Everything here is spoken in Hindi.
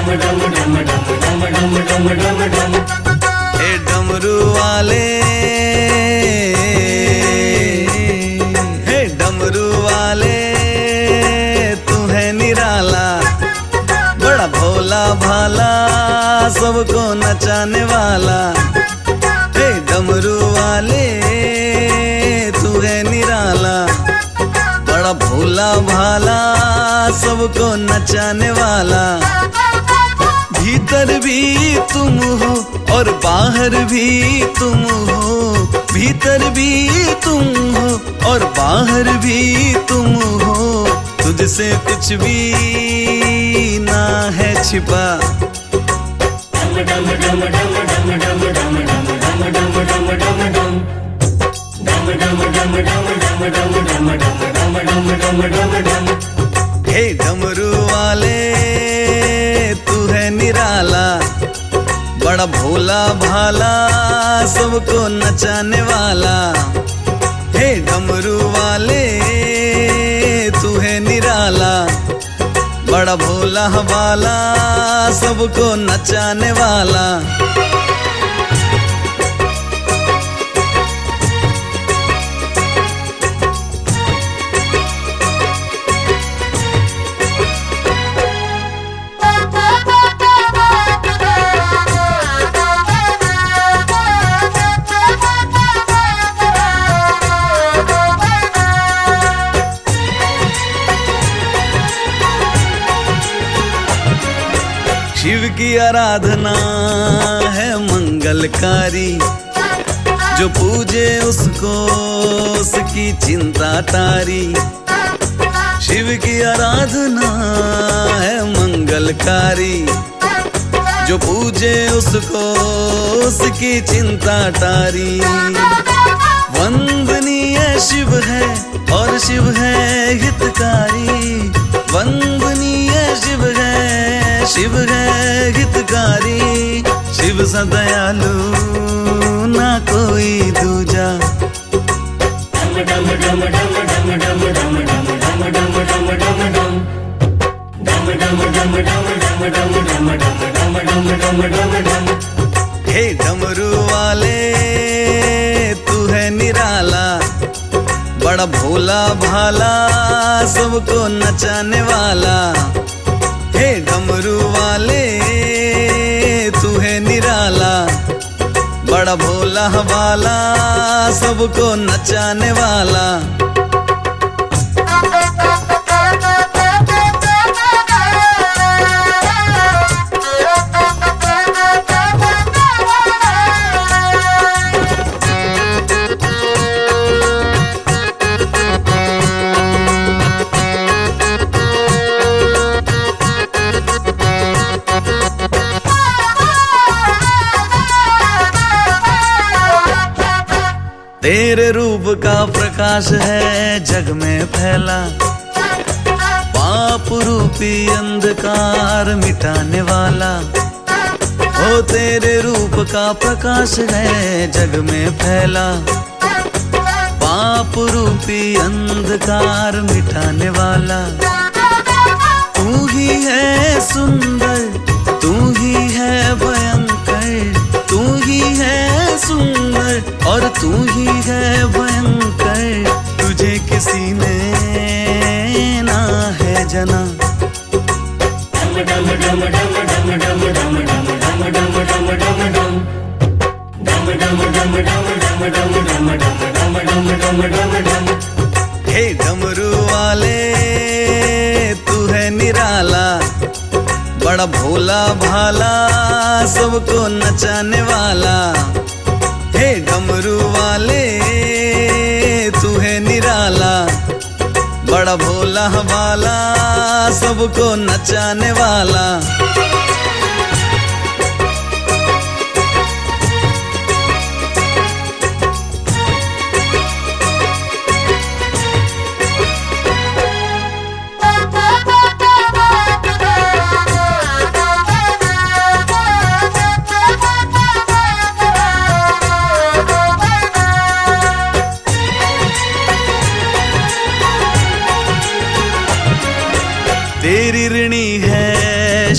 हे डमरू वाले, हे डमरू वाले, तू है निराला, बड़ा भोला भाला, सबको नचाने वाला। हे डमरू वाले, तू है निराला, बड़ा भोला भाला, सबको नचाने वाला। भीतर भी तुम हो और बाहर भी तुम हो, भीतर भी तुम हो और बाहर भी तुम हो, तुझसे कुछ भी ना है छिपा। हे डमरू वाले, तू है निराला, बड़ा भोला भाला, सबको नचाने वाला। हे डमरू वाले, तू है निराला, बड़ा भोला भाला, सबको नचाने वाला। शिव की आराधना है मंगलकारी, जो पूजे उसको उसकी चिंता तारी। शिव की आराधना है मंगलकारी, जो पूजे उसको उसकी चिंता तारी। वंदनीय शिव है और शिव है हितकारी, वंदनीय शिव है, शिव है हितकारी। शिव सा दयालु ना कोई दूजा। हे डमरू वाले, तू है निराला, बड़ा भोला भाला, सबको नचाने वाला। हे डमरू वाले, तू है निराला, बड़ा भोला भाला, सबको नचाने वाला। तेरे रूप का प्रकाश है जग में फैला, पाप रूपी अंधकार मिटाने वाला। ओ तेरे रूप का प्रकाश है जग में फैला, पाप रूपी अंधकार मिटाने वाला। तू ही है सुंदर, तू ही है भयंकर, तू ही है सुंदर और तू ही है भयंकर। तुझे किसी ने ना है जना। हे डमरू वाले, तू है निराला, बड़ा भोला भाला, सबको नचाने वाला। हे डमरू वाले, तू है निराला, बड़ा भोला भाला, सबको नचाने वाला। तेरी ऋणी है